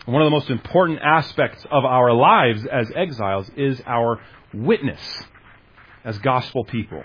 One of the most important aspects of our lives as exiles is our witness as gospel people.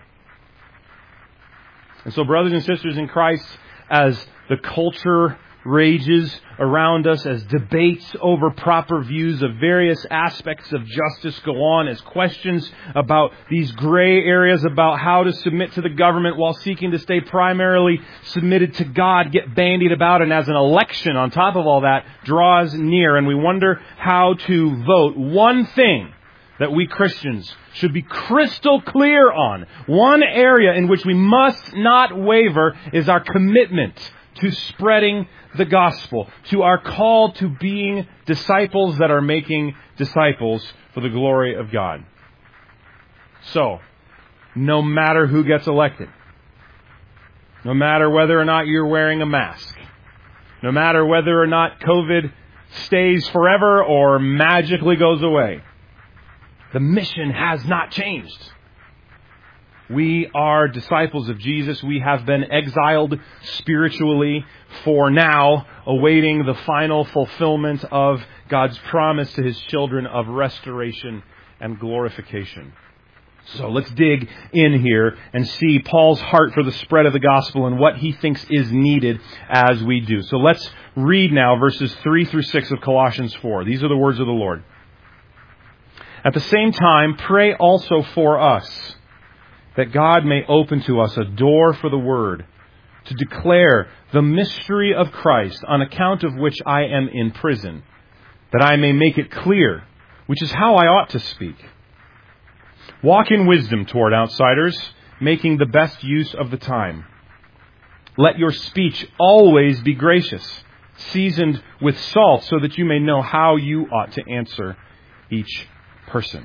And so, brothers and sisters in Christ, as the culture rages around us, as debates over proper views of various aspects of justice go on, as questions about these gray areas about how to submit to the government while seeking to stay primarily submitted to God get bandied about, and as an election on top of all that draws near and we wonder how to vote, one thing that we Christians should be crystal clear on, one area in which we must not waver, is our commitment to spreading the gospel, to our call to being disciples that are making disciples for the glory of God. So, no matter who gets elected, no matter whether or not you're wearing a mask, no matter whether or not COVID stays forever or magically goes away, the mission has not changed. We are disciples of Jesus. We have been exiled spiritually for now, awaiting the final fulfillment of God's promise to His children of restoration and glorification. So let's dig in here and see Paul's heart for the spread of the gospel and what he thinks is needed as we do. So let's read now verses 3 through 6 of Colossians 4. These are the words of the Lord. At the same time, pray also for us, that God may open to us a door for the word, to declare the mystery of Christ, on account of which I am in prison, that I may make it clear, which is how I ought to speak. Walk in wisdom toward outsiders, making the best use of the time. Let your speech always be gracious, seasoned with salt, so that you may know how you ought to answer each person.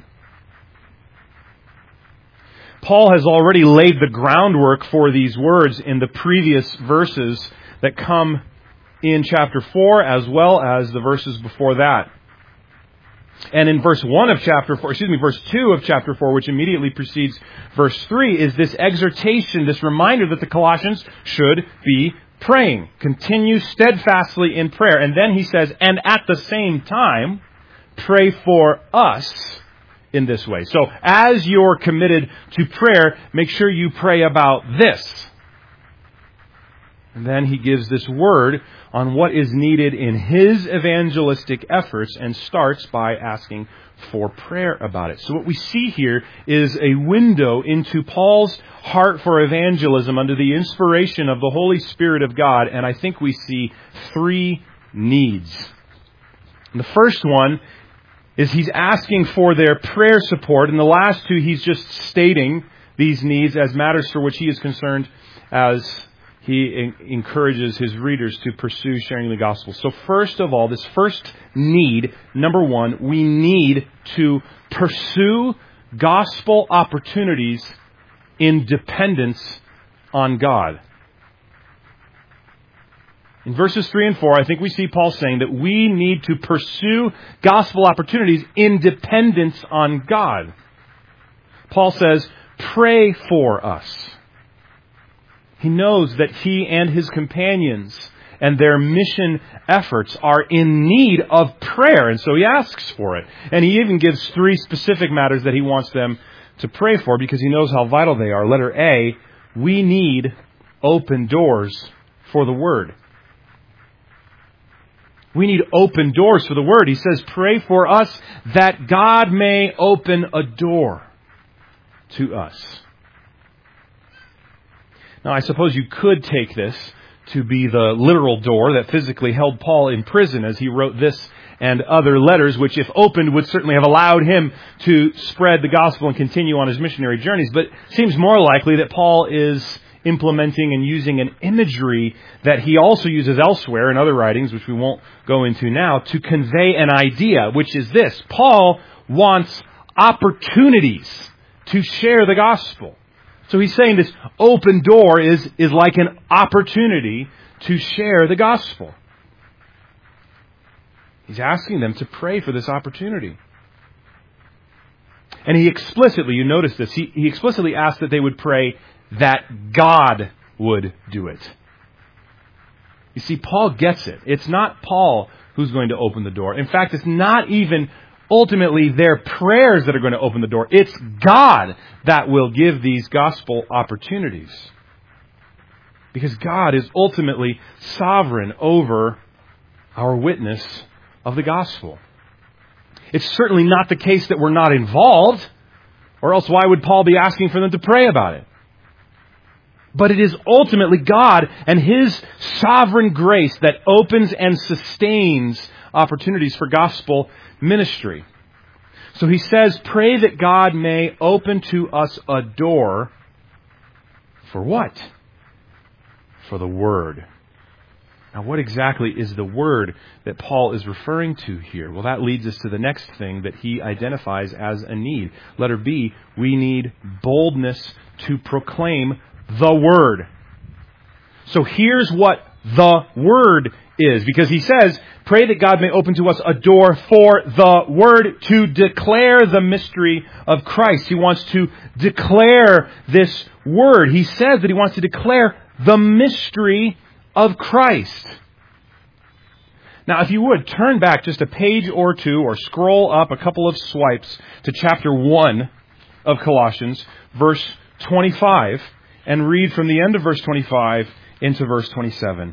Paul has already laid the groundwork for these words in the previous verses that come in chapter 4 as well as the verses before that. And in verse 2 of chapter 4, which immediately precedes verse 3, is this exhortation, this reminder that the Colossians should be praying. Continue steadfastly in prayer. And then he says, and at the same time, pray for us in this way. So as you're committed to prayer, make sure you pray about this. And then he gives this word on what is needed in his evangelistic efforts and starts by asking for prayer about it. So what we see here is a window into Paul's heart for evangelism under the inspiration of the Holy Spirit of God. And I think we see three needs. And the first one is he's asking for their prayer support. And the last two, he's just stating these needs as matters for which he is concerned as he encourages his readers to pursue sharing the gospel. So first of all, this first need, number one, we need to pursue gospel opportunities in dependence on God. In verses 3 and 4, I think we see Paul saying that we need to pursue gospel opportunities in dependence on God. Paul says, pray for us. He knows that he and his companions and their mission efforts are in need of prayer, and so he asks for it. And he even gives three specific matters that he wants them to pray for because he knows how vital they are. Letter A, we need open doors for the Word. We need open doors for the Word. He says, pray for us that God may open a door to us. Now, I suppose you could take this to be the literal door that physically held Paul in prison as he wrote this and other letters, which if opened would certainly have allowed him to spread the gospel and continue on his missionary journeys. But it seems more likely that Paul is implementing and using an imagery that he also uses elsewhere in other writings, which we won't go into now, to convey an idea, which is this. Paul wants opportunities to share the gospel. So he's saying this open door is like an opportunity to share the gospel. He's asking them to pray for this opportunity. And he explicitly, you notice this, he explicitly asked that they would pray that God would do it. You see, Paul gets it. It's not Paul who's going to open the door. In fact, it's not even ultimately their prayers that are going to open the door. It's God that will give these gospel opportunities. Because God is ultimately sovereign over our witness of the gospel. It's certainly not the case that we're not involved, or else why would Paul be asking for them to pray about it? But it is ultimately God and His sovereign grace that opens and sustains opportunities for gospel ministry. So he says, pray that God may open to us a door for what? For the Word. Now, what exactly is the Word that Paul is referring to here? Well, that leads us to the next thing that he identifies as a need. Letter B, we need boldness to proclaim the Word. So here's what the Word is. Because he says, pray that God may open to us a door for the Word to declare the mystery of Christ. He wants to declare this Word. He says that he wants to declare the mystery of Christ. Now, if you would, turn back just a page or two or scroll up a couple of swipes to chapter 1 of Colossians, verse 25, and read from the end of verse 25 into verse 27.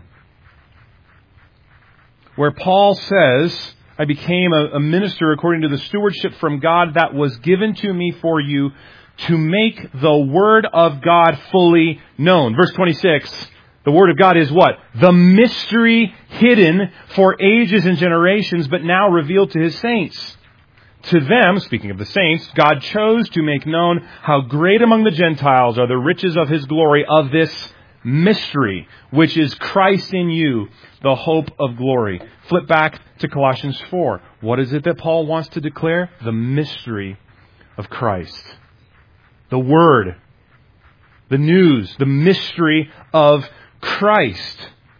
Where Paul says, I became a minister according to the stewardship from God that was given to me for you to make the Word of God fully known. Verse 26, the Word of God is what? The mystery hidden for ages and generations, but now revealed to His saints. To them, speaking of the saints, God chose to make known how great among the Gentiles are the riches of His glory of this mystery, which is Christ in you, the hope of glory. Flip back to Colossians 4. What is it that Paul wants to declare? The mystery of Christ. The Word. The news. The mystery of Christ.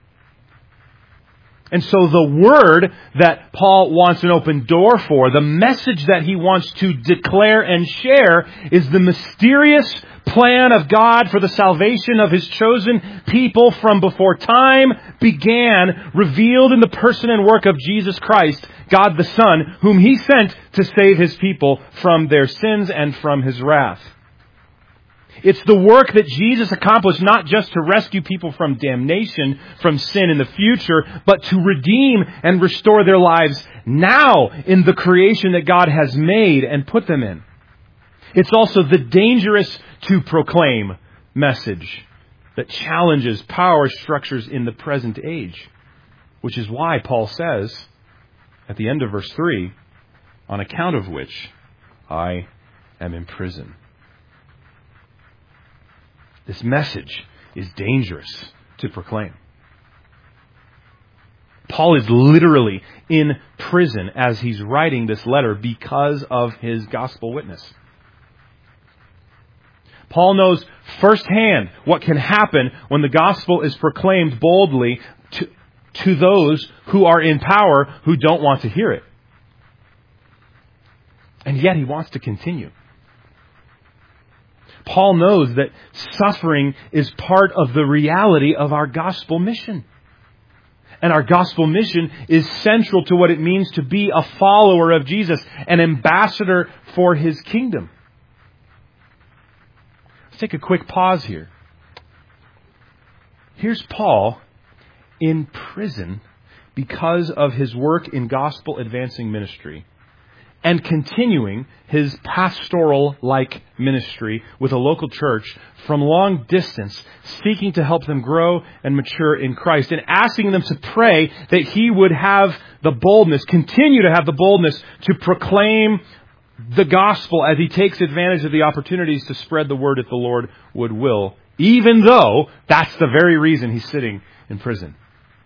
And so the Word that Paul wants an open door for, the message that he wants to declare and share, is the mysterious plan of God for the salvation of His chosen people from before time began, revealed in the person and work of Jesus Christ, God the Son, whom He sent to save His people from their sins and from His wrath. It's the work that Jesus accomplished not just to rescue people from damnation, from sin in the future, but to redeem and restore their lives now in the creation that God has made and put them in. It's also the dangerous to proclaim message that challenges power structures in the present age, which is why Paul says at the end of verse 3, on account of which I am in prison. This message is dangerous to proclaim. Paul is literally in prison as he's writing this letter because of his gospel witness. Paul knows firsthand what can happen when the gospel is proclaimed boldly to those who are in power who don't want to hear it. And yet he wants to continue. Paul knows that suffering is part of the reality of our gospel mission. And our gospel mission is central to what it means to be a follower of Jesus, an ambassador for His kingdom. Let's take a quick pause here. Here's Paul in prison because of his work in gospel advancing ministry, and continuing his pastoral-like ministry with a local church from long distance, seeking to help them grow and mature in Christ, and asking them to pray that he would have the boldness, continue to have the boldness to proclaim the gospel as he takes advantage of the opportunities to spread the word if the Lord would will, even though that's the very reason he's sitting in prison.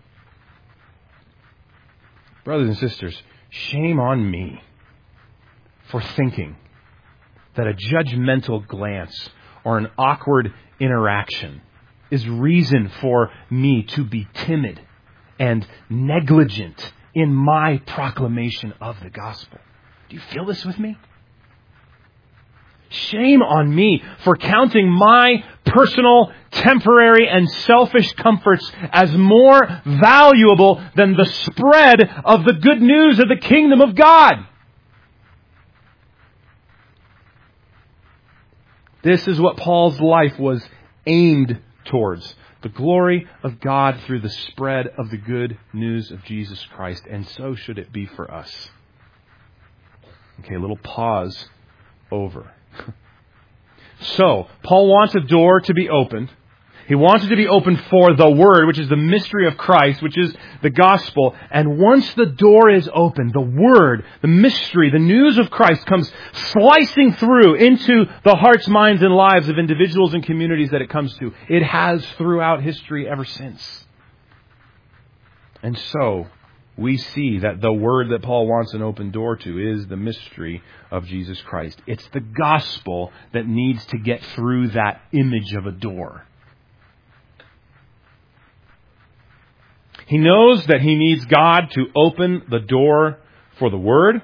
Brothers and sisters, shame on me for thinking that a judgmental glance or an awkward interaction is reason for me to be timid and negligent in my proclamation of the gospel. Do you feel this with me? Shame on me for counting my personal, temporary, and selfish comforts as more valuable than the spread of the good news of the kingdom of God. This is what Paul's life was aimed towards. The glory of God through the spread of the good news of Jesus Christ. And so should it be for us. Okay, a little pause over. So, Paul wants a door to be opened. He wants it to be opened for the Word, which is the mystery of Christ, which is the gospel. And once the door is open, the Word, the mystery, the news of Christ comes slicing through into the hearts, minds, and lives of individuals and communities that it comes to. It has throughout history ever since. And so, we see that the Word that Paul wants an open door to is the mystery of Jesus Christ. It's the gospel that needs to get through that image of a door. He knows that he needs God to open the door for the Word.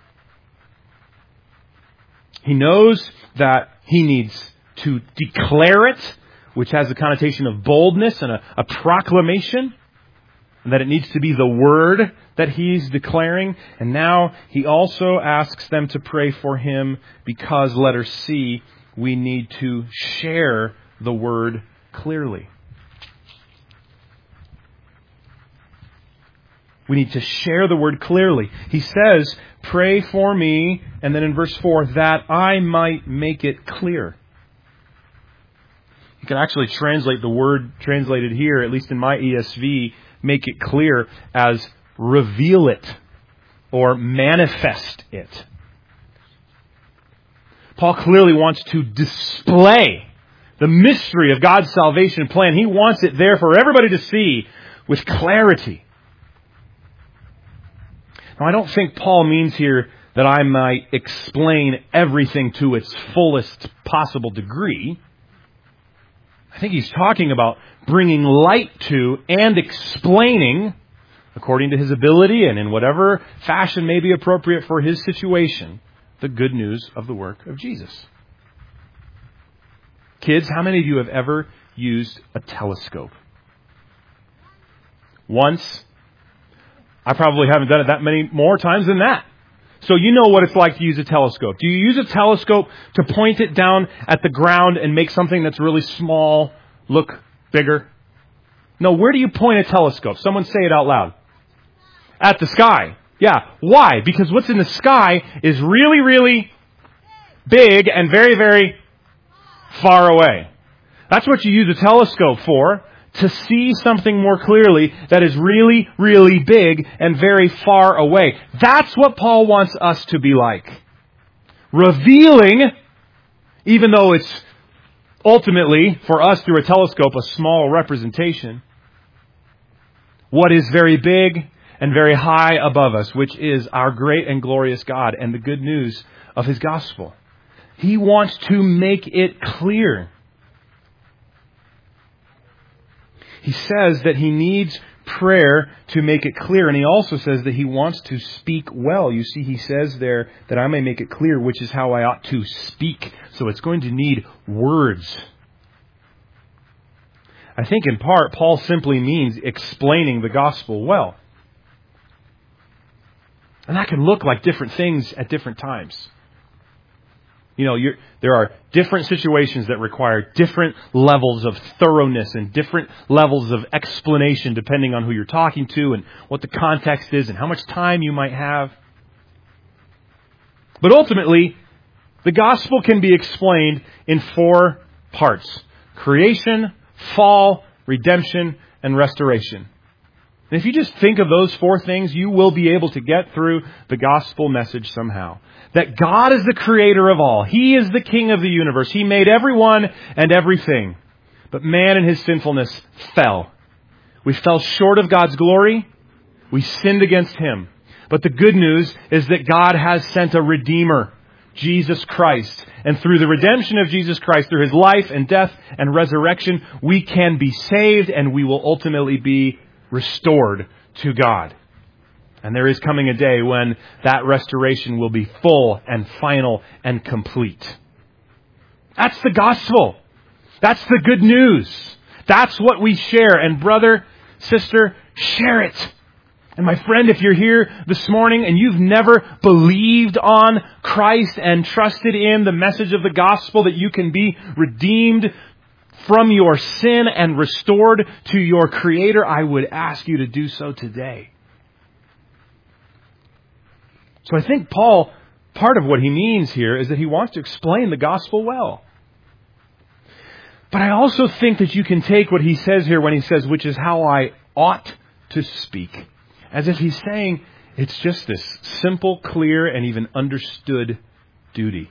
He knows that he needs to declare it, which has a connotation of boldness and a proclamation. And that it needs to be the Word that he's declaring. And now he also asks them to pray for him because, letter C, we need to share the Word clearly. We need to share the Word clearly. He says, pray for me, and then in verse 4, that I might make it clear. You can actually translate the word translated here, at least in my ESV, make it clear as reveal it or manifest it. Paul clearly wants to display the mystery of God's salvation plan. He wants it there for everybody to see with clarity. Now, I don't think Paul means here that I might explain everything to its fullest possible degree. I think he's talking about bringing light to and explaining, according to his ability and in whatever fashion may be appropriate for his situation, the good news of the work of Jesus. Kids, how many of you have ever used a telescope? Once. I probably haven't done it that many more times than that. So you know what it's like to use a telescope. Do you use a telescope to point it down at the ground and make something that's really small look bigger? No, where do you point a telescope? Someone say it out loud. At the sky. Yeah. Why? Because what's in the sky is really, really big and very, very far away. That's what you use a telescope for. To see something more clearly that is really, really big and very far away. That's what Paul wants us to be like. Revealing, even though it's ultimately, for us through a telescope, a small representation, what is very big and very high above us, which is our great and glorious God and the good news of His gospel. He wants to make it clear. He says that he needs prayer to make it clear. And he also says that he wants to speak well. You see, he says there that I may make it clear, which is how I ought to speak. So it's going to need words. I think in part, Paul simply means explaining the gospel well. And that can look like different things at different times. You know, there are different situations that require different levels of thoroughness and different levels of explanation depending on who you're talking to and what the context is and how much time you might have. But ultimately, the gospel can be explained in 4 parts: creation, fall, redemption, and restoration. And if you just think of those 4 things, you will be able to get through the gospel message somehow. That God is the creator of all. He is the king of the universe. He made everyone and everything. But man in his sinfulness fell. We fell short of God's glory. We sinned against Him. But the good news is that God has sent a Redeemer, Jesus Christ. And through the redemption of Jesus Christ, through His life and death and resurrection, we can be saved and we will ultimately be restored to God. And there is coming a day when that restoration will be full and final and complete. That's the gospel. That's the good news. That's what we share. And brother, sister, share it. And my friend, if you're here this morning and you've never believed on Christ and trusted in the message of the gospel that you can be redeemed from your sin and restored to your Creator, I would ask you to do so today. So I think Paul, part of what he means here is that he wants to explain the gospel well. But I also think that you can take what he says here when he says, which is how I ought to speak, as if he's saying it's just this simple, clear, and even understood duty.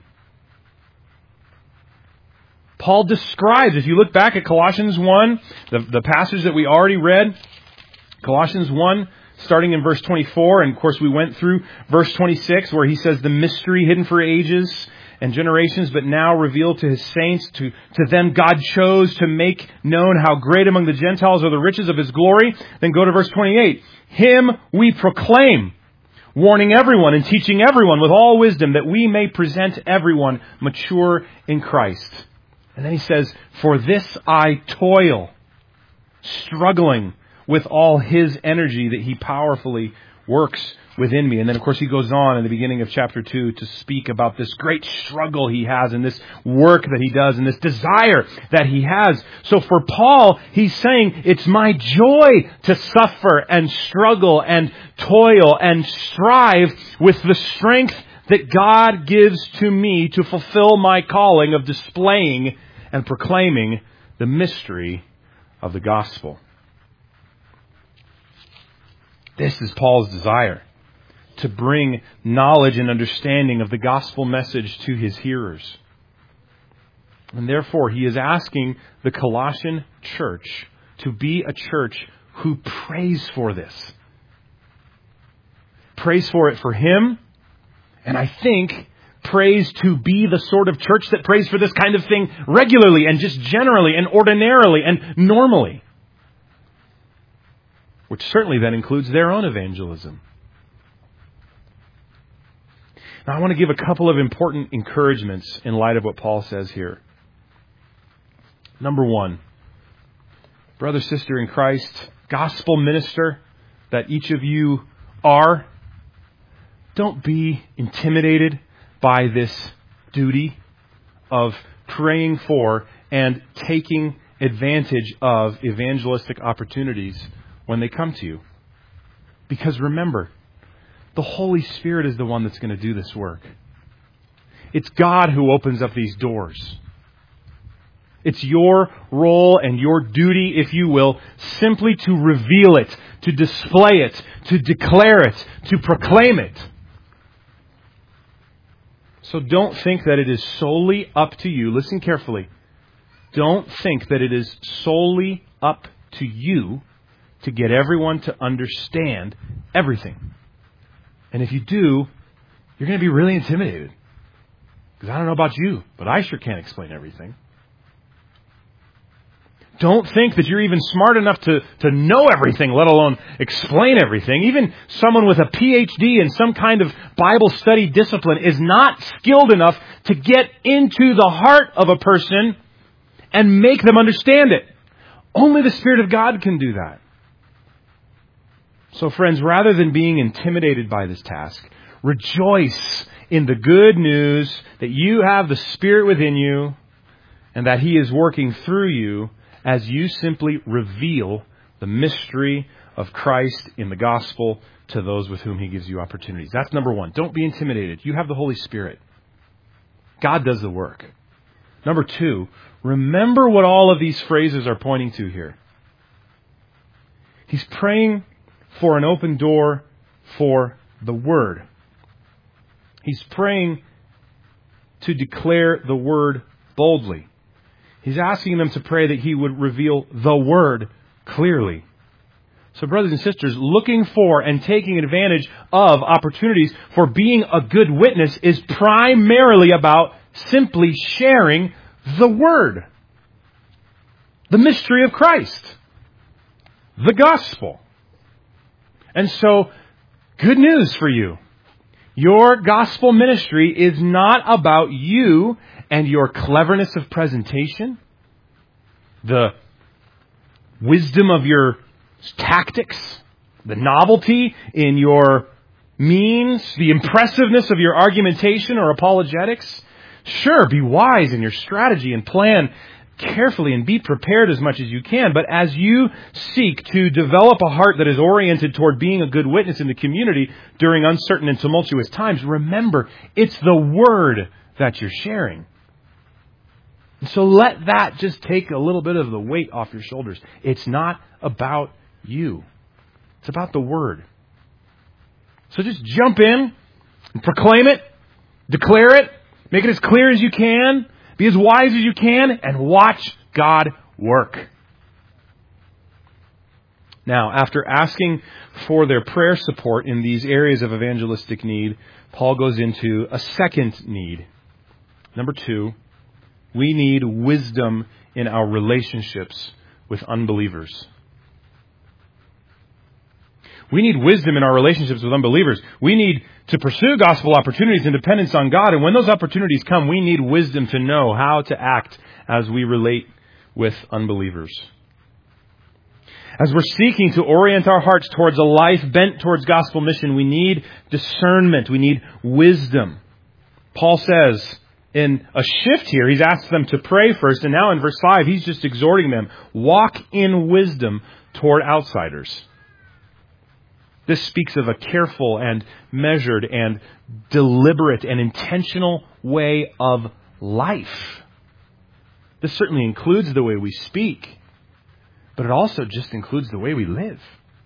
Paul describes, if you look back at Colossians 1, the passage that we already read, Colossians 1, starting in verse 24, and of course we went through verse 26, where he says, the mystery hidden for ages and generations, but now revealed to his saints. To them God chose to make known how great among the Gentiles are the riches of his glory. Then go to verse 28. Him we proclaim, warning everyone and teaching everyone with all wisdom, that we may present everyone mature in Christ. And then he says, for this I toil, struggling with all his energy that he powerfully works within me. And then, of course, he goes on in the beginning of chapter 2 to speak about this great struggle he has and this work that he does and this desire that he has. So for Paul, he's saying, it's my joy to suffer and struggle and toil and strive with the strength that God gives to me to fulfill my calling of displaying and proclaiming the mystery of the gospel. This is Paul's desire, to bring knowledge and understanding of the gospel message to his hearers. And therefore, he is asking the Colossian church to be a church who prays for this. Prays for it for him, and I think prays to be the sort of church that prays for this kind of thing regularly and just generally and ordinarily and normally. Which certainly then includes their own evangelism. Now, I want to give a couple of important encouragements in light of what Paul says here. Number one, brother, sister in Christ, gospel minister that each of you are, don't be intimidated by this duty of praying for and taking advantage of evangelistic opportunities when they come to you. Because remember, the Holy Spirit is the one that's going to do this work. It's God who opens up these doors. It's your role and your duty, if you will, simply to reveal it, to display it, to declare it, to proclaim it. So don't think that it is solely up to you. Listen carefully. Don't think that it is solely up to you to get everyone to understand everything. And if you do, you're going to be really intimidated. Because I don't know about you, but I sure can't explain everything. Don't think that you're even smart enough to know everything, let alone explain everything. Even someone with a PhD in some kind of Bible study discipline is not skilled enough to get into the heart of a person and make them understand it. Only the Spirit of God can do that. So friends, rather than being intimidated by this task, rejoice in the good news that you have the Spirit within you and that He is working through you as you simply reveal the mystery of Christ in the gospel to those with whom He gives you opportunities. That's number one. Don't be intimidated. You have the Holy Spirit. God does the work. Number two, remember what all of these phrases are pointing to here. He's praying for an open door for the Word. He's praying to declare the Word boldly. He's asking them to pray that He would reveal the Word clearly. So brothers and sisters, looking for and taking advantage of opportunities for being a good witness is primarily about simply sharing the Word. The mystery of Christ. The gospel. And so, good news for you. Your gospel ministry is not about you and your cleverness of presentation, the wisdom of your tactics, the novelty in your means, the impressiveness of your argumentation or apologetics. Sure, be wise in your strategy and plan carefully and be prepared as much as you can. But as you seek to develop a heart that is oriented toward being a good witness in the community during uncertain and tumultuous times, remember, it's the Word that you're sharing. And so let that just take a little bit of the weight off your shoulders. It's not about you. It's about the Word. So just jump in and proclaim it, declare it, make it as clear as you can, be as wise as you can, and watch God work. Now, after asking for their prayer support in these areas of evangelistic need, Paul goes into a second need. Number 2, we need wisdom in our relationships with unbelievers. We need wisdom in our relationships with unbelievers. We need to pursue gospel opportunities in dependence on God. And when those opportunities come, we need wisdom to know how to act as we relate with unbelievers. As we're seeking to orient our hearts towards a life bent towards gospel mission, we need discernment. We need wisdom. Paul says in a shift here, he's asked them to pray first. And now in verse 5, he's just exhorting them, walk in wisdom toward outsiders. This speaks of a careful and measured and deliberate and intentional way of life. This certainly includes the way we speak, but it also just includes the way we live.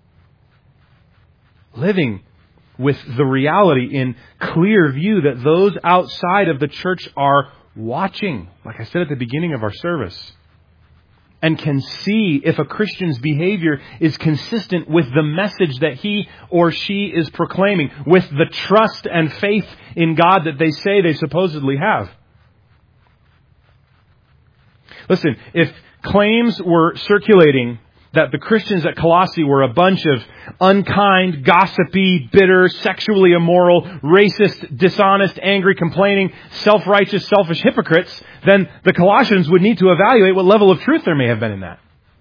Living with the reality in clear view that those outside of the church are watching, like I said at the beginning of our service, and can see if a Christian's behavior is consistent with the message that he or she is proclaiming, with the trust and faith in God that they say they supposedly have. Listen, if claims were circulating that the Christians at Colossae were a bunch of unkind, gossipy, bitter, sexually immoral, racist, dishonest, angry, complaining, self-righteous, selfish hypocrites, then the Colossians would need to evaluate what level of truth there may have been in that.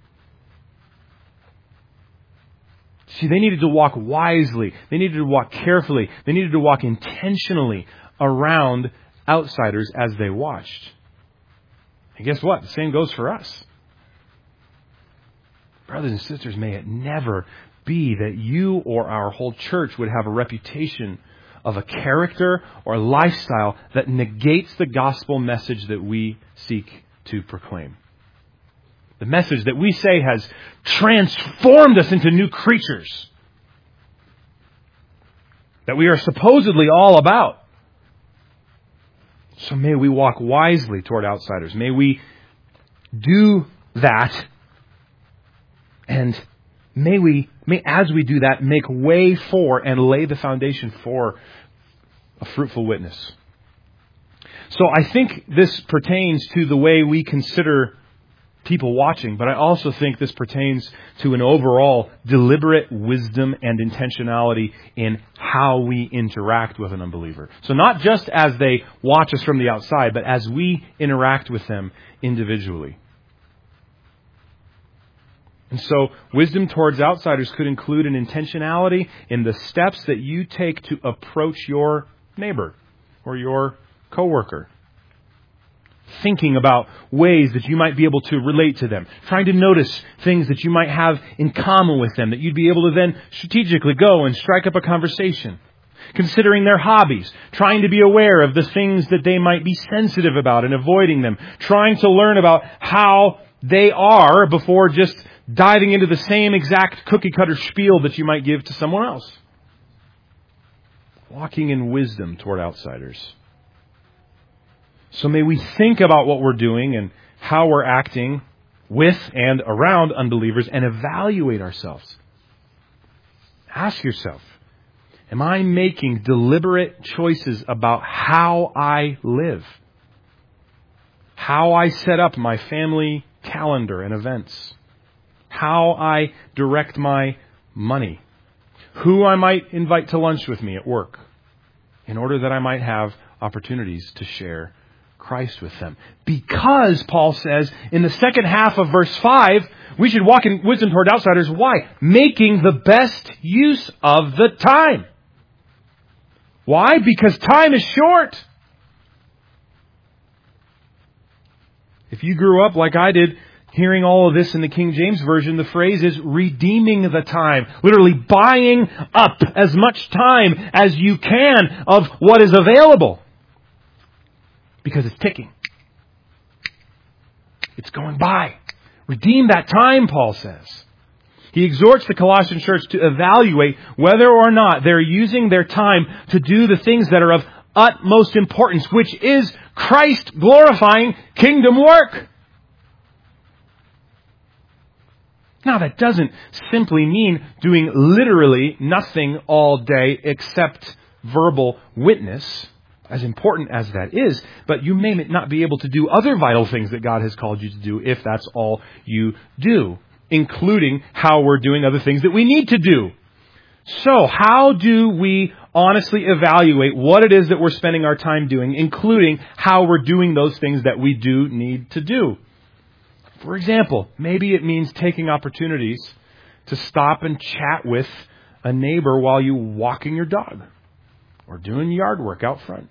See, they needed to walk wisely. They needed to walk carefully. They needed to walk intentionally around outsiders as they watched. And guess what? The same goes for us. Brothers and sisters, may it never be that you or our whole church would have a reputation of a character or lifestyle that negates the gospel message that we seek to proclaim. The message that we say has transformed us into new creatures. That we are supposedly all about. So may we walk wisely toward outsiders. May we do that. And may as we do that, make way for and lay the foundation for a fruitful witness. So I think this pertains to the way we consider people watching, but I also think this pertains to an overall deliberate wisdom and intentionality in how we interact with an unbeliever. So not just as they watch us from the outside, but as we interact with them individually. And so wisdom towards outsiders could include an intentionality in the steps that you take to approach your neighbor or your coworker. Thinking about ways that you might be able to relate to them. Trying to notice things that you might have in common with them that you'd be able to then strategically go and strike up a conversation. Considering their hobbies. Trying to be aware of the things that they might be sensitive about and avoiding them. Trying to learn about how they are before just diving into the same exact cookie-cutter spiel that you might give to someone else. Walking in wisdom toward outsiders. So may we think about what we're doing and how we're acting with and around unbelievers and evaluate ourselves. Ask yourself, am I making deliberate choices about how I live? How I set up my family calendar and events? How I direct my money? Who I might invite to lunch with me at work? in order that I might have opportunities to share Christ with them. Because, Paul says, in the second half of verse 5, we should walk in wisdom toward outsiders. Why? Making the best use of the time. Why? Because time is short. If you grew up like I did, hearing all of this in the King James Version, the phrase is redeeming the time. Literally buying up as much time as you can of what is available. Because it's ticking. It's going by. Redeem that time, Paul says. He exhorts the Colossian church to evaluate whether or not they're using their time to do the things that are of utmost importance, which is Christ glorifying kingdom work. Now, that doesn't simply mean doing literally nothing all day except verbal witness, as important as that is, but you may not be able to do other vital things that God has called you to do if that's all you do, including how we're doing other things that we need to do. So, how do we honestly evaluate what it is that we're spending our time doing, including how we're doing those things that we do need to do? For example, maybe it means taking opportunities to stop and chat with a neighbor while you're walking your dog or doing yard work out front.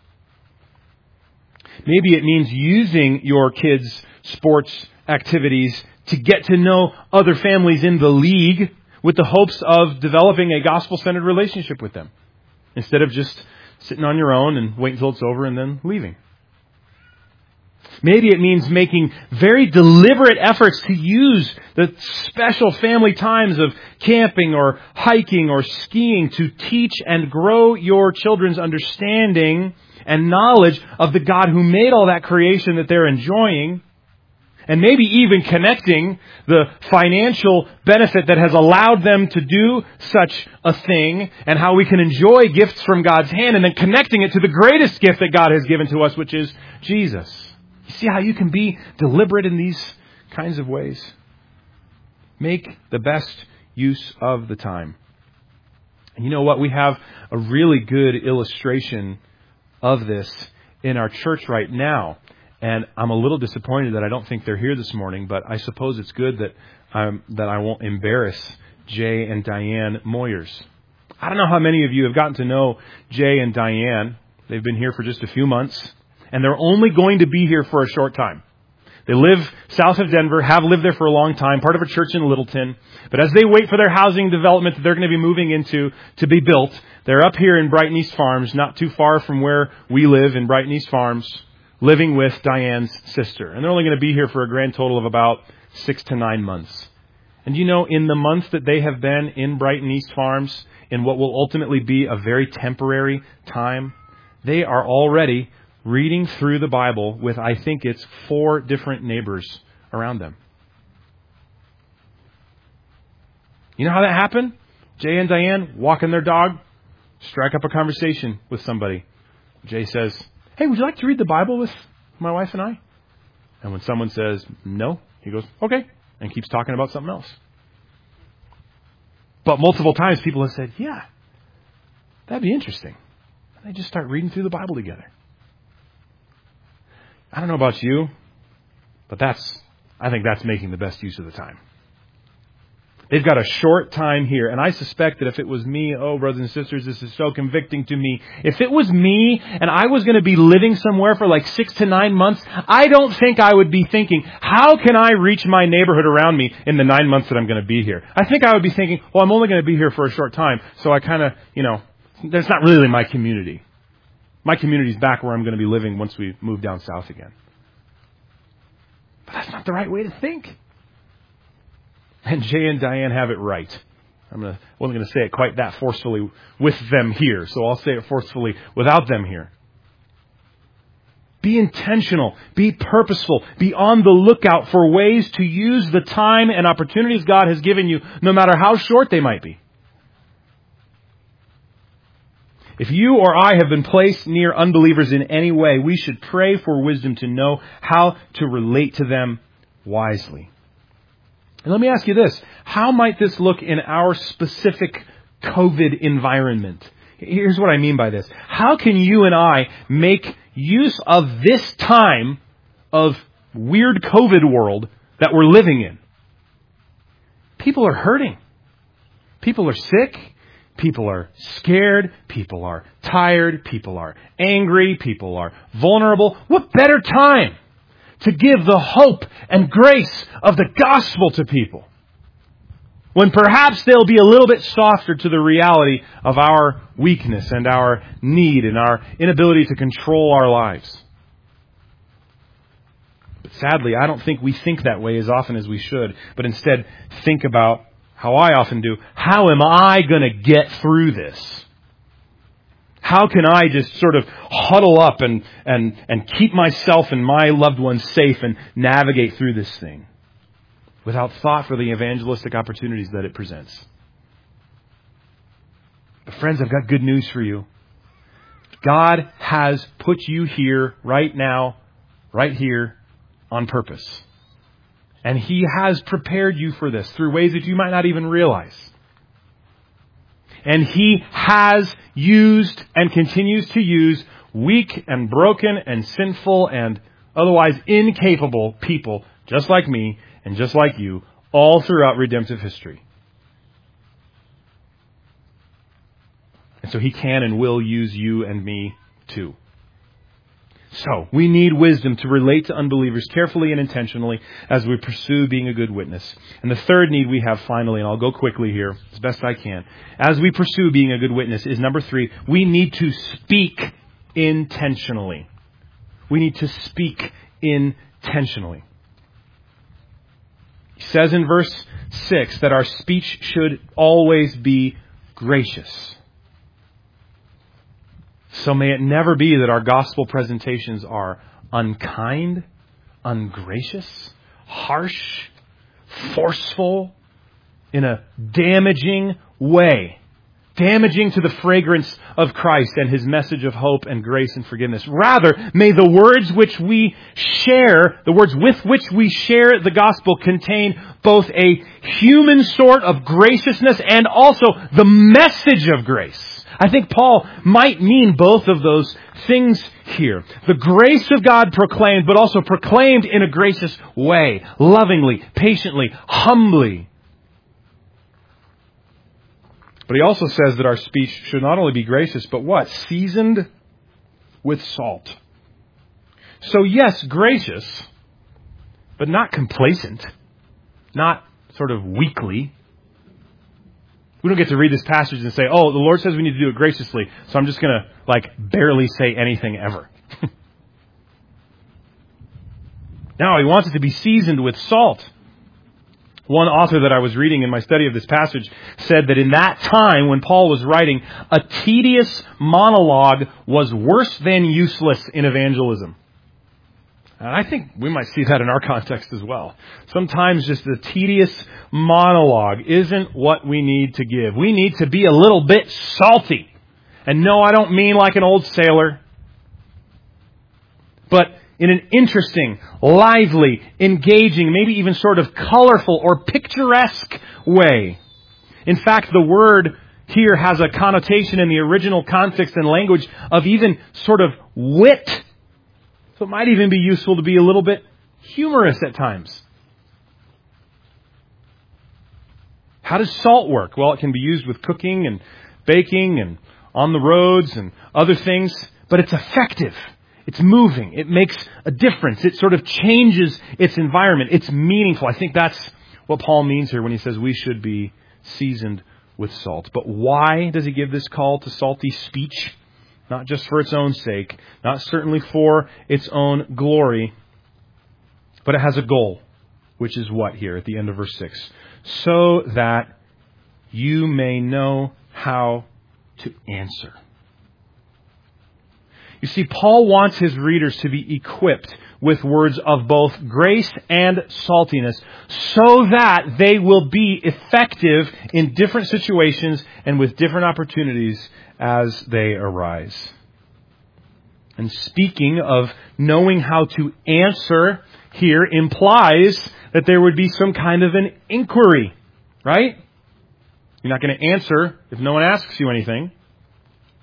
Maybe it means using your kids' sports activities to get to know other families in the league with the hopes of developing a gospel-centered relationship with them, instead of just sitting on your own and waiting until it's over and then leaving. Maybe it means making very deliberate efforts to use the special family times of camping or hiking or skiing to teach and grow your children's understanding and knowledge of the God who made all that creation that they're enjoying. And maybe even connecting the financial benefit that has allowed them to do such a thing and how we can enjoy gifts from God's hand, and then connecting it to the greatest gift that God has given to us, which is Jesus. You see how you can be deliberate in these kinds of ways? Make the best use of the time. And you know what? We have a really good illustration of this in our church right now. And I'm a little disappointed that I don't think they're here this morning, but I suppose it's good that I won't embarrass Jay and Diane Moyers. I don't know how many of you have gotten to know Jay and Diane. They've been here for just a few months, and they're only going to be here for a short time. They live south of Denver, have lived there for a long time, part of a church in Littleton. But as they wait for their housing development that they're going to be moving into to be built, they're up here in Brighton East Farms, not too far from where we live in Brighton East Farms, living with Diane's sister. And they're only going to be here for a grand total of about 6 to 9 months. And you know, in the month that they have been in Brighton East Farms, in what will ultimately be a very temporary time, they are already reading through the Bible with, I think it's 4 different neighbors around them. You know how that happened? Jay and Diane walking their dog, strike up a conversation with somebody. Jay says, "Hey, would you like to read the Bible with my wife and I?" And when someone says no, he goes, "Okay," and keeps talking about something else. But multiple times people have said, "Yeah, that'd be interesting." And they just start reading through the Bible together. I don't know about you, but I think that's making the best use of the time. They've got a short time here, and I suspect that if it was me, oh, brothers and sisters, this is so convicting to me. If it was me and I was going to be living somewhere for like 6 to 9 months, I don't think I would be thinking, how can I reach my neighborhood around me in the 9 months that I'm going to be here? I think I would be thinking, well, I'm only going to be here for a short time, so I kind of, that's not really my community. My community's back where I'm going to be living once we move down south again. But that's not the right way to think. And Jay and Diane have it right. I wasn't going to say it quite that forcefully with them here, so I'll say it forcefully without them here. Be intentional. Be purposeful. Be on the lookout for ways to use the time and opportunities God has given you, no matter how short they might be. If you or I have been placed near unbelievers in any way, we should pray for wisdom to know how to relate to them wisely. And let me ask you this. How might this look in our specific COVID environment? Here's what I mean by this. How can you and I make use of this time of weird COVID world that we're living in? People are hurting. People are sick. People are scared. People are tired. People are angry. People are vulnerable. What better time to give the hope and grace of the gospel to people, when perhaps they'll be a little bit softer to the reality of our weakness and our need and our inability to control our lives. But sadly, I don't think we think that way as often as we should, but instead think about how I often do. How am I going to get through this? How can I just sort of huddle up and keep myself and my loved ones safe and navigate through this thing without thought for the evangelistic opportunities that it presents? But friends, I've got good news for you. God has put you here right now, right here, on purpose. And He has prepared you for this through ways that you might not even realize. And He has used and continues to use weak and broken and sinful and otherwise incapable people just like me and just like you all throughout redemptive history. And so He can and will use you and me too. So, we need wisdom to relate to unbelievers carefully and intentionally as we pursue being a good witness. And the third need we have finally, and I'll go quickly here as best I can, as we pursue being a good witness is number 3, we need to speak intentionally. We need to speak intentionally. He says in verse 6 that our speech should always be gracious. So may it never be that our gospel presentations are unkind, ungracious, harsh, forceful, in a damaging way. Damaging to the fragrance of Christ and His message of hope and grace and forgiveness. Rather, may the words which we share, the words with which we share the gospel contain both a human sort of graciousness and also the message of grace. I think Paul might mean both of those things here. The grace of God proclaimed, but also proclaimed in a gracious way, lovingly, patiently, humbly. But he also says that our speech should not only be gracious, but what? Seasoned with salt. So yes, gracious, but not complacent, not sort of weakly. We don't get to read this passage and say, oh, the Lord says we need to do it graciously, so I'm just going to, barely say anything ever. No, He wants it to be seasoned with salt. One author that I was reading in my study of this passage said that in that time when Paul was writing, a tedious monologue was worse than useless in evangelism. And I think we might see that in our context as well. Sometimes just the tedious monologue isn't what we need to give. We need to be a little bit salty. And no, I don't mean like an old sailor, but in an interesting, lively, engaging, maybe even sort of colorful or picturesque way. In fact, the word here has a connotation in the original context and language of even sort of wit. So it might even be useful to be a little bit humorous at times. How does salt work? Well, it can be used with cooking and baking and on the roads and other things, but it's effective. It's moving. It makes a difference. It sort of changes its environment. It's meaningful. I think that's what Paul means here when he says we should be seasoned with salt. But why does he give this call to salty speech? Not just for its own sake, not certainly for its own glory, but it has a goal, which is what here at the end of verse 6? So that you may know how to answer. You see, Paul wants his readers to be equipped with words of both grace and saltiness so that they will be effective in different situations and with different opportunities as they arise. And speaking of knowing how to answer here implies that there would be some kind of an inquiry, right? You're not going to answer if no one asks you anything.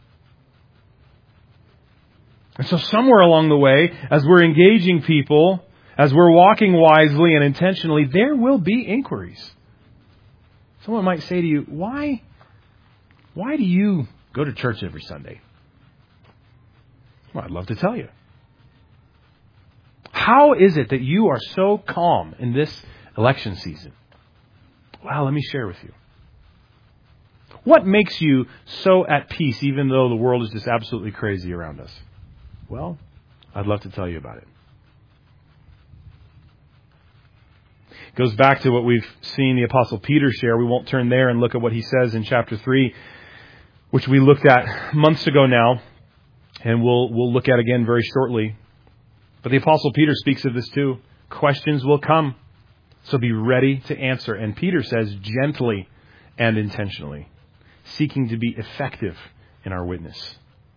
And so somewhere along the way, as we're engaging people, as we're walking wisely and intentionally, there will be inquiries. Someone might say to you, why do you go to church every Sunday? Well, I'd love to tell you. How is it that you are so calm in this election season? Well, let me share with you. What makes you so at peace even though the world is just absolutely crazy around us? Well, I'd love to tell you about it. It goes back to what we've seen the Apostle Peter share. We won't turn there and look at what he says in chapter 3, which we looked at months ago now, and we'll look at again very shortly. But the Apostle Peter speaks of this too. Questions will come, so be ready to answer. And Peter says gently and intentionally, seeking to be effective in our witness.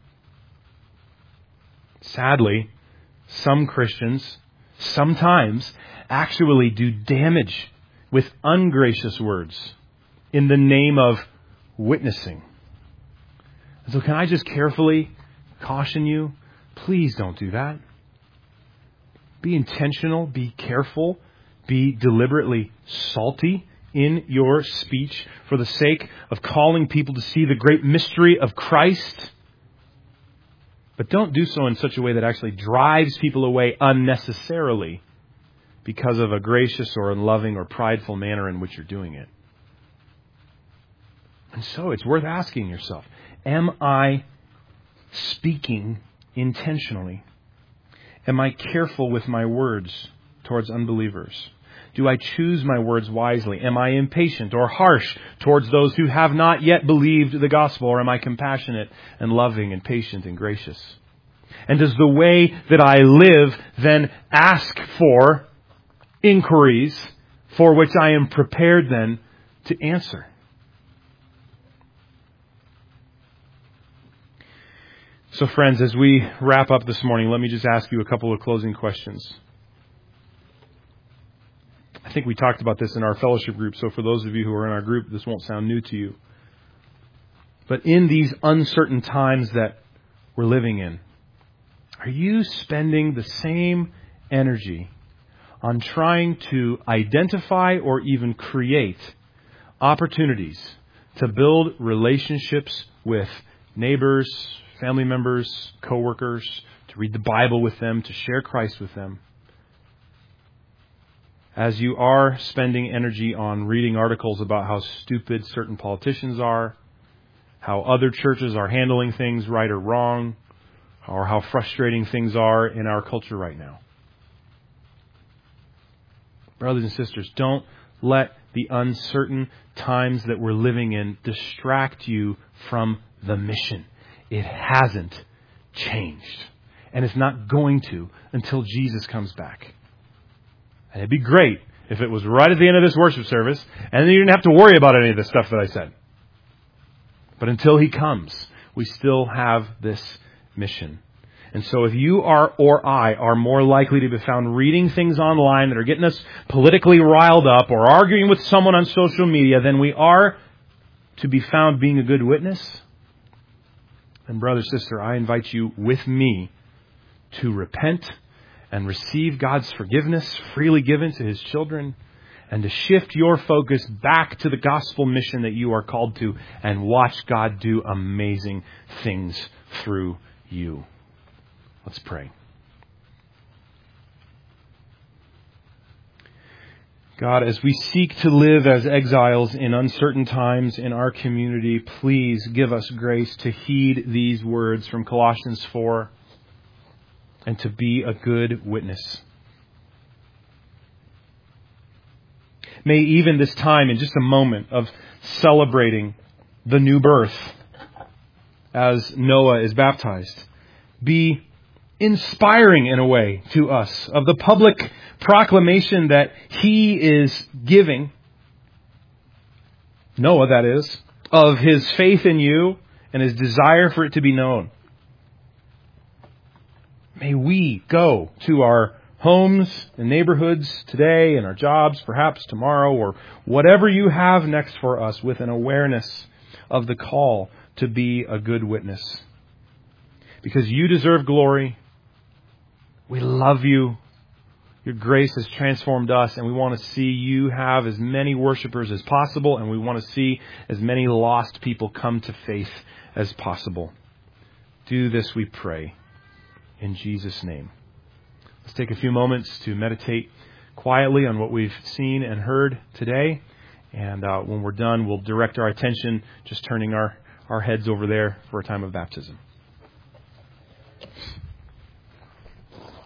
Sadly, some Christians sometimes actually do damage with ungracious words in the name of witnessing. So can I just carefully caution you? Please don't do that. Be intentional, be careful, be deliberately salty in your speech for the sake of calling people to see the great mystery of Christ. But don't do so in such a way that actually drives people away unnecessarily because of a gracious or loving or prideful manner in which you're doing it. And so it's worth asking yourself, am I speaking intentionally? Am I careful with my words towards unbelievers? Do I choose my words wisely? Am I impatient or harsh towards those who have not yet believed the gospel? Or am I compassionate and loving and patient and gracious? And does the way that I live then ask for inquiries for which I am prepared then to answer? So friends, as we wrap up this morning, let me just ask you a couple of closing questions. I think we talked about this in our fellowship group, so for those of you who are in our group, this won't sound new to you. But in these uncertain times that we're living in, are you spending the same energy on trying to identify or even create opportunities to build relationships with neighbors, family members, coworkers, to read the Bible with them, to share Christ with them, as you are spending energy on reading articles about how stupid certain politicians are, how other churches are handling things right or wrong, or how frustrating things are in our culture right now? Brothers and sisters, don't let the uncertain times that we're living in distract you from the mission. It hasn't changed. And it's not going to until Jesus comes back. And it'd be great if it was right at the end of this worship service and then you didn't have to worry about any of the stuff that I said. But until He comes, we still have this mission. And so if you are or I are more likely to be found reading things online that are getting us politically riled up or arguing with someone on social media than we are to be found being a good witness, and brother, sister, I invite you with me to repent and receive God's forgiveness freely given to His children, and to shift your focus back to the gospel mission that you are called to and watch God do amazing things through you. Let's pray. God, as we seek to live as exiles in uncertain times in our community, please give us grace to heed these words from Colossians 4 and to be a good witness. May even this time, in just a moment of celebrating the new birth as Noah is baptized, be inspiring in a way to us of the public proclamation that he is giving, Noah that is, of his faith in you and his desire for it to be known. May we go to our homes and neighborhoods today and our jobs, perhaps tomorrow, or whatever you have next for us, with an awareness of the call to be a good witness. because you deserve glory. We love you. Your grace has transformed us, and we want to see you have as many worshipers as possible, and we want to see as many lost people come to faith as possible. Do this, we pray, in Jesus' name. Let's take a few moments to meditate quietly on what we've seen and heard today. And when we're done, we'll direct our attention, just turning our heads over there for a time of baptism.